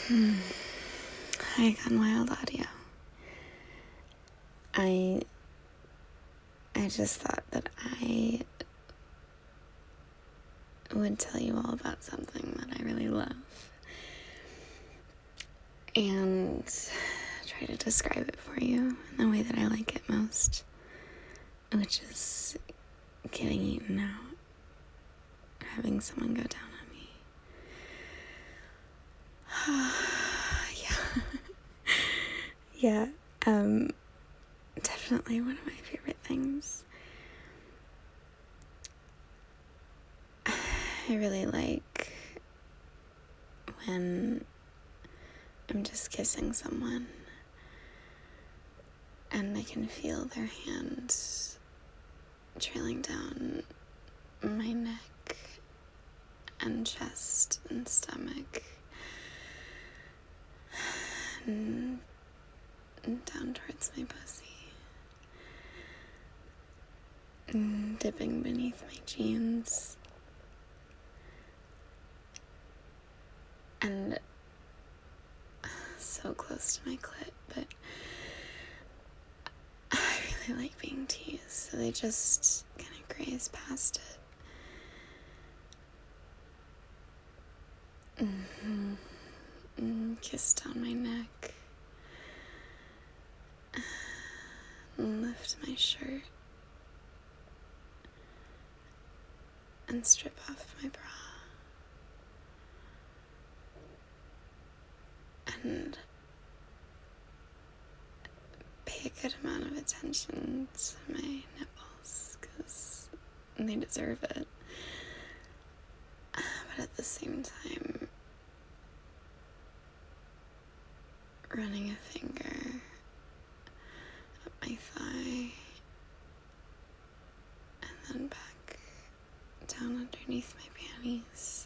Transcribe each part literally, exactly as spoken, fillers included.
Hmm. Hi, Gone Wild Audio. I I just thought that I would tell you all about something that I really love and try to describe it for you in the way that I like it most, which is getting eaten out, having someone go down on me. yeah. yeah, um, definitely one of my favorite things. I really like when I'm just kissing someone and I can feel their hands trailing down my neck and chest and stomach and, and down towards my pussy, and dipping beneath my jeans, and so close to my clit, but I really like being teased, so they just kind of graze past it. Mm-hmm. And kiss down my neck, and lift my shirt, and strip off my bra, and pay a good amount of attention to my nipples, because they deserve it. But at the same time, running a finger up my thigh, and then back down underneath my panties,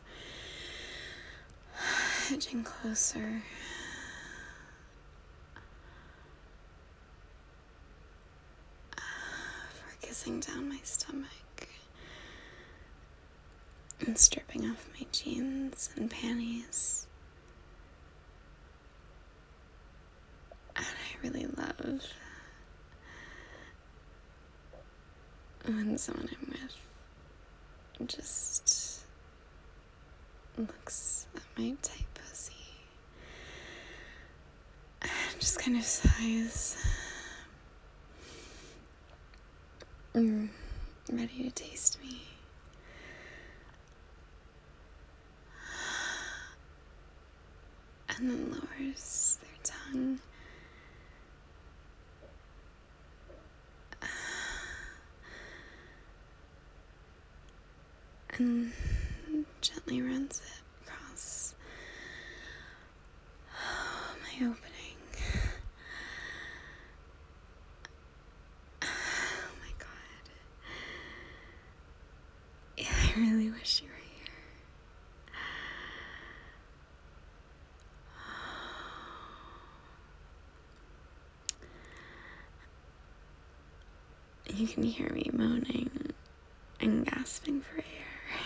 edging closer, for kissing down my stomach, and stripping off my jeans and panties. And I really love when someone I'm with just looks at my tight pussy and just kind of sighs, mm, ready to taste me. And then lowers their tongue and gently runs it across my opening. Oh my god. Yeah, I really wish you were here. You can hear me moaning and gasping for air.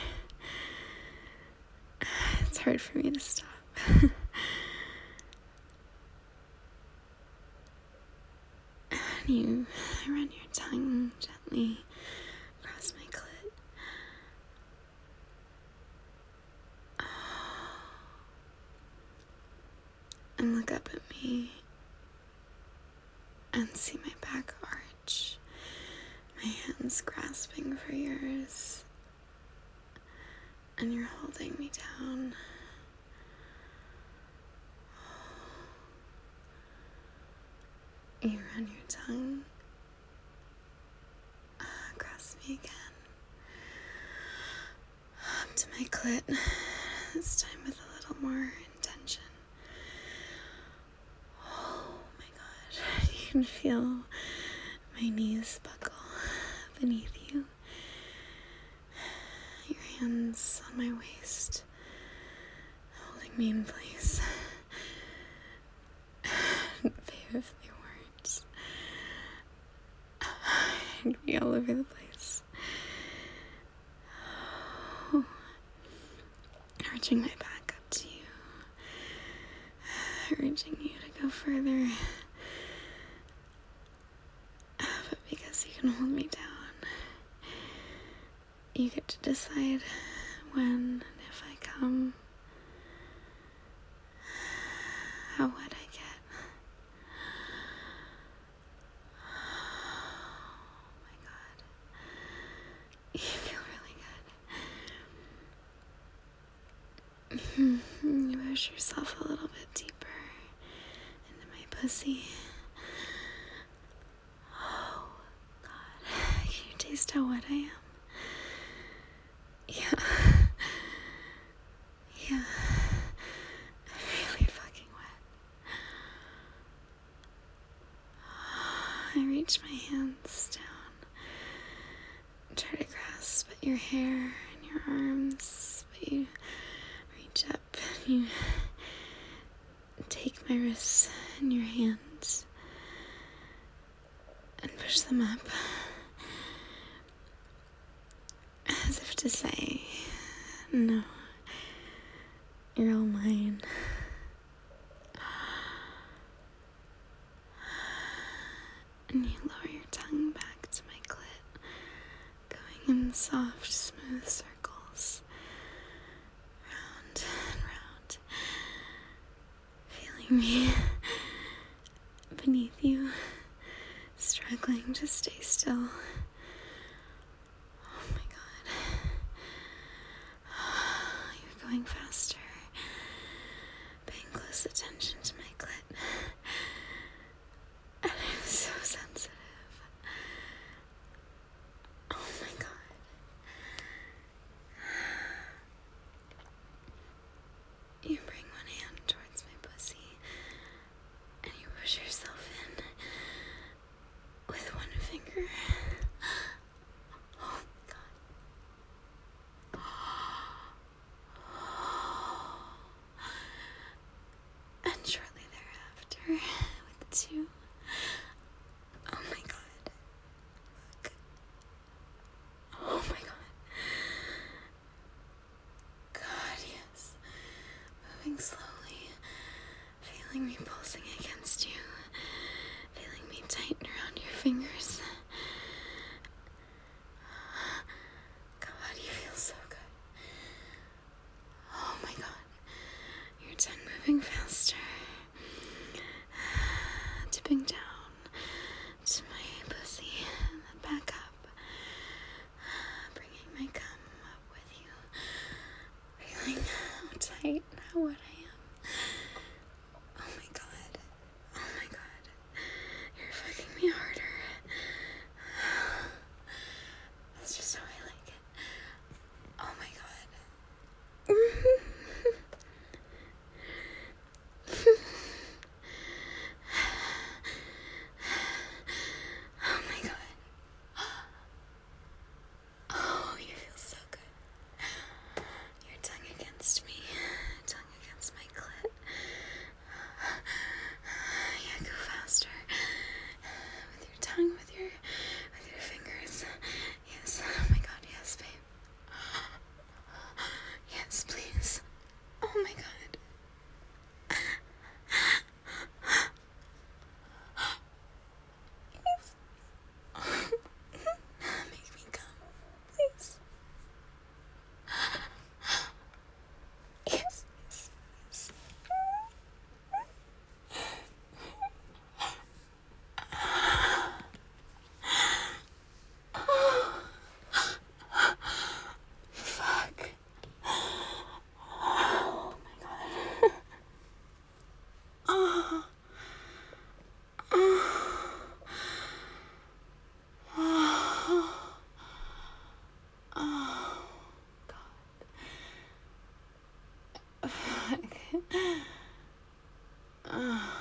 It's hard for me to stop. And you run your tongue gently across my clit. And look up at me and see my back arch, my hands grasping for yours, and you're holding me down. You run your tongue across me again, up to my clit, this time with a little more intention. Oh my god, you can feel my knees buckle beneath you, your hands on my waist, holding me in place. They have the words. I'd be all over the place. Oh. Arching my back up to you urging you to go further. But because you can hold me down, you get to decide when and if I come, how wet I get. Oh my God. You feel really good. You push yourself a little bit deeper into my pussy. Oh God. Can you taste how wet I am? Yeah. Yeah. Really fucking wet. I reach my hands down, try to grasp at your hair and your arms, but you reach up and you take my wrists in your hands and push them up, as if to say, no, you're all mine. And you lower your tongue back to my clit, going in soft, smooth circles, round and round, feeling me beneath you, struggling to stay still. Oh my God. You're going faster, paying close attention to my clit. And I'm so sensitive. Oh my God. You bring one hand towards my pussy and you push yourself in with one finger. Oh my God. And shortly thereafter, with two. Oh my God. Look. Oh my God. God, yes. Moving slowly, feeling me pulsing against you, feeling me tighten around your fingers. God, you feel so good. Oh my God. Your tongue moving faster, dipping down to my pussy and then back up, bringing my cum up with you, feeling how tight and how wet I am. Oh my God. Oh my God. You're fucking me harder. That's just how I like it. Oh my God. Oh my God. Oh, you feel so good. Your tongue against me, tongue against my clit. Yeah, go faster. With your tongue, with your, with your fingers. Yes. Oh my God. Yes, babe. Yes, please. Oh my God. Yes. Make me come, please. Yes, yes, yes. Fuck. Oh my God. Oh. Oh. Oh. Oh. God. Fuck. Oh.